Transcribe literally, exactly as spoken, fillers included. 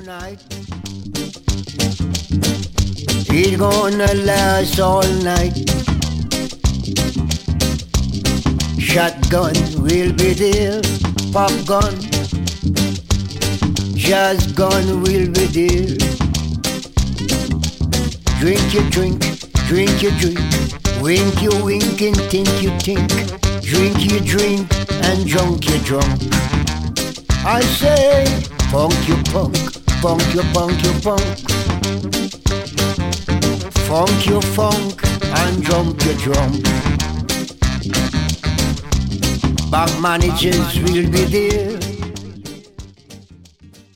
night. It's gonna last all night. Shotgun will be there, pop gun, jazz gun will be there. Drink you drink, drink you drink, wink you wink and think you think. Drink you drink and drunk you drunk. I say, funk you punk, funk you punk you punk. Funk you funk and jump you jump. Bank managers will be there,